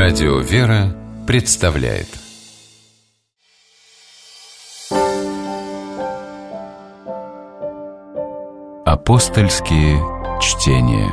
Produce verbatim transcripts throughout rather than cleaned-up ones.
Радио «Вера» представляет Апостольские чтения.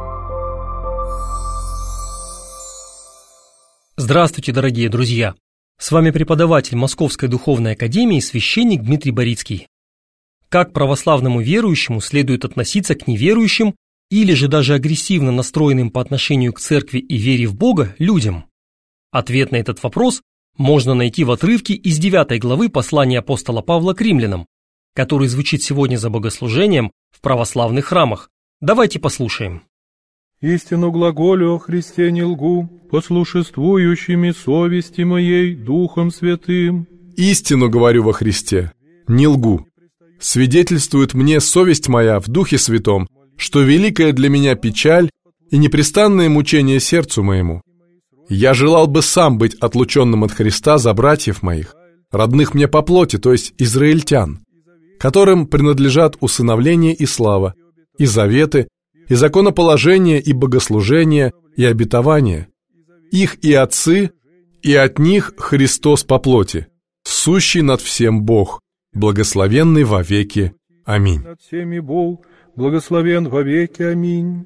Здравствуйте, дорогие друзья! С вами преподаватель Московской Духовной Академии, священник Дмитрий Борицкий. Как православному верующему следует относиться к неверующим или же даже агрессивно настроенным по отношению к церкви и вере в Бога людям? Ответ на этот вопрос можно найти в отрывке из девятой главы послания апостола Павла к римлянам, который звучит сегодня за богослужением в православных храмах. Давайте послушаем. «Истину глаголю о Христе не лгу, послушествующими совести моей Духом Святым». «Истину говорю во Христе, не лгу. Свидетельствует мне совесть моя в Духе Святом, что великая для меня печаль и непрестанное мучение сердцу моему. Я желал бы сам быть отлученным от Христа за братьев моих, родных мне по плоти, то есть израильтян, которым принадлежат усыновление и слава, и заветы, и законоположение, и богослужение, и обетование. Их и отцы, и от них Христос по плоти, сущий над всем Бог, благословенный вовеки. Аминь». Над всеми Бог, благословен вовеки. Аминь.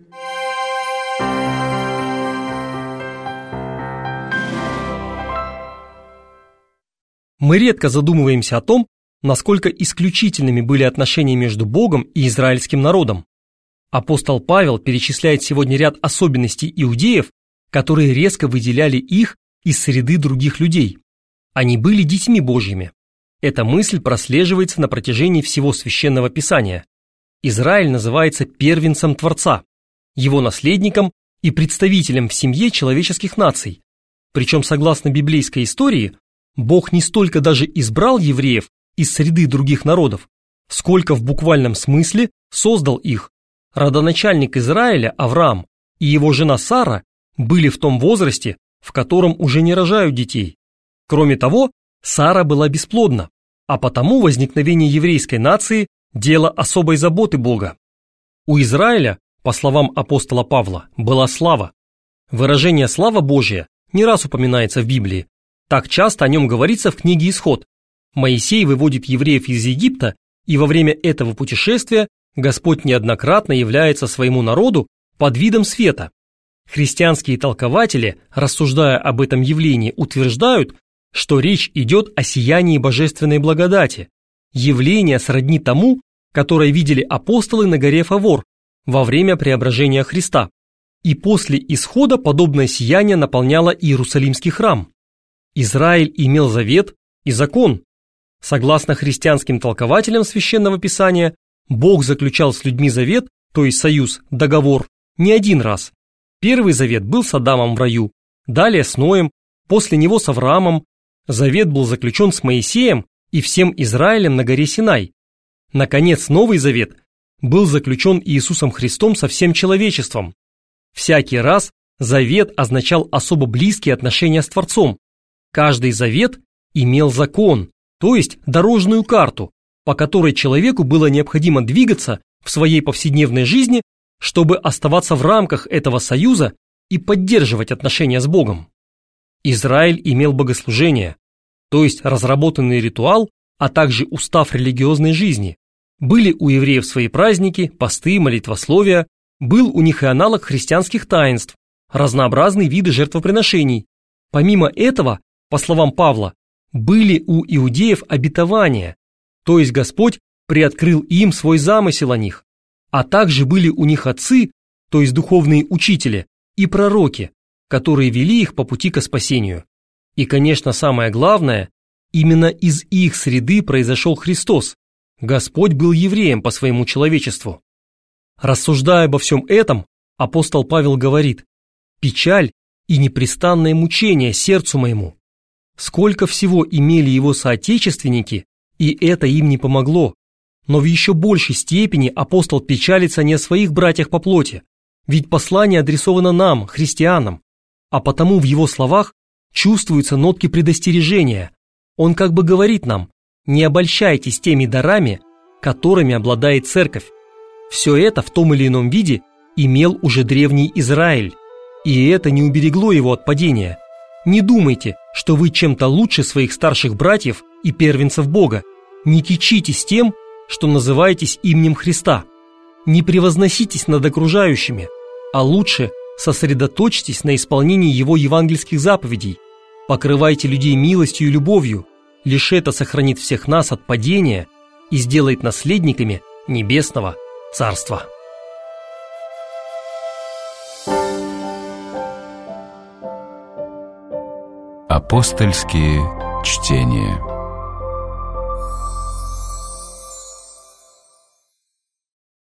Мы редко задумываемся о том, насколько исключительными были отношения между Богом и израильским народом. Апостол Павел перечисляет сегодня ряд особенностей иудеев, которые резко выделяли их из среды других людей. Они были детьми Божьими. Эта мысль прослеживается на протяжении всего Священного Писания. Израиль называется первенцем Творца, его наследником и представителем в семье человеческих наций. Причем, согласно библейской истории, Бог не столько даже избрал евреев из среды других народов, сколько в буквальном смысле создал их. Родоначальник Израиля, Авраам, и его жена Сара были в том возрасте, в котором уже не рожают детей. Кроме того, Сара была бесплодна, а потому возникновение еврейской нации – дело особой заботы Бога. У Израиля, по словам апостола Павла, была слава. Выражение «слава Божия» не раз упоминается в Библии. Так часто о нем говорится в книге «Исход». Моисей выводит евреев из Египта, и во время этого путешествия Господь неоднократно является своему народу под видом света. Христианские толкователи, рассуждая об этом явлении, утверждают, что речь идет о сиянии божественной благодати, явление сродни тому, которое видели апостолы на горе Фавор во время преображения Христа. И после исхода подобное сияние наполняло Иерусалимский храм. Израиль имел завет и закон. Согласно христианским толкователям Священного Писания, Бог заключал с людьми завет, то есть союз, договор, не один раз. Первый завет был с Адамом в раю, далее с Ноем, после него с Авраамом. Завет был заключен с Моисеем и всем Израилем на горе Синай. Наконец, Новый Завет был заключен Иисусом Христом со всем человечеством. Всякий раз завет означал особо близкие отношения с Творцом. Каждый завет имел закон, то есть дорожную карту, по которой человеку было необходимо двигаться в своей повседневной жизни, чтобы оставаться в рамках этого союза и поддерживать отношения с Богом. Израиль имел богослужение, то есть разработанный ритуал, а также устав религиозной жизни. Были у евреев свои праздники, посты, молитвословия, был у них и аналог христианских таинств, разнообразные виды жертвоприношений. Помимо этого, по словам Павла, были у иудеев обетования, то есть Господь приоткрыл им свой замысел о них, а также были у них отцы, то есть духовные учители, и пророки, которые вели их по пути ко спасению. И, конечно, самое главное, именно из их среды произошел Христос. Господь был евреем по своему человечеству. Рассуждая обо всем этом, апостол Павел говорит: «Печаль и непрестанное мучение сердцу моему». Сколько всего имели его соотечественники, и это им не помогло. Но в еще большей степени апостол печалится не о своих братьях по плоти, ведь послание адресовано нам, христианам, а потому в его словах чувствуются нотки предостережения. Он как бы говорит нам: не обольщайтесь теми дарами, которыми обладает церковь. Все это в том или ином виде имел уже древний Израиль, и это не уберегло его от падения, Не думайте, что вы чем-то лучше своих старших братьев и первенцев Бога. Не кичитесь тем, что называетесь именем Христа. Не превозноситесь над окружающими, а лучше сосредоточьтесь на исполнении Его евангельских заповедей. Покрывайте людей милостью и любовью. Лишь это сохранит всех нас от падения и сделает наследниками Небесного Царства. Апостольские чтения.